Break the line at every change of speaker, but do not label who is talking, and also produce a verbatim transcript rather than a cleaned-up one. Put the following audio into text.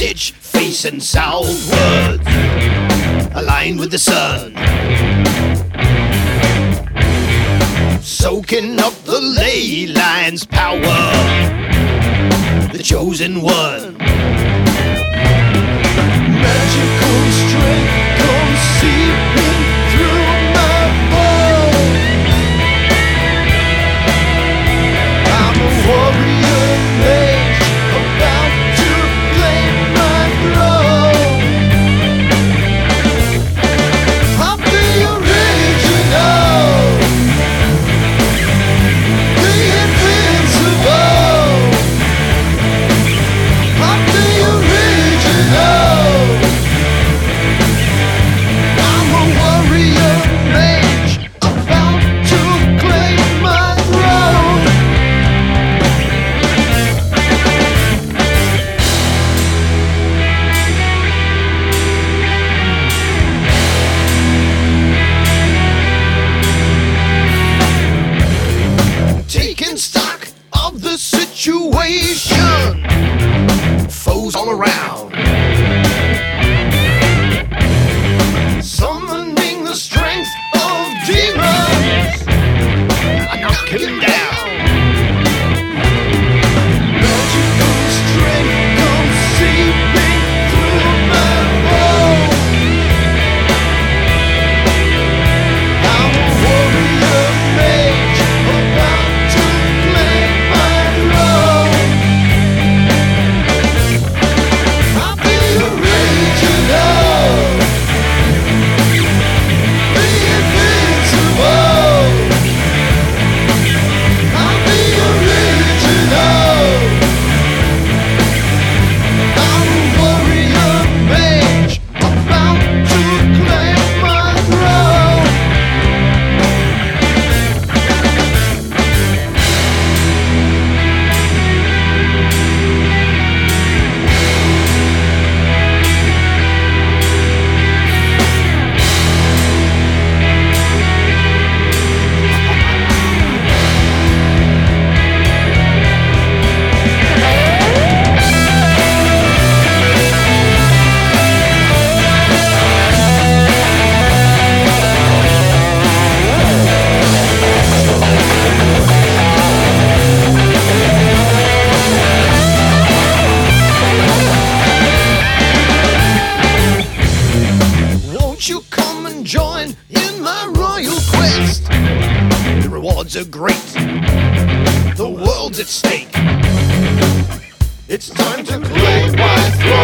Greenwich facing southward, aligned with the sun, soaking up the ley line's power, the chosen one. Magical strength comes seeping through my bones. I'm a warrior mage, about to claim my throne. I'm the original, the invincible. I'm the original. I'm a warrior mage, about to claim my throne. Taking stock of the situation, foes all around, summoning the strength of demons, I knock him down. Magical strength comes seeping through my bones. I'm a warrior mage, about to claim my throne. I'm the original, the invincible. I'm the original. I'm a warrior mage, about to claim my throne. Won't you come and join in my royal quest? The rewards are great, the world's at stake. It's time to claim my throne.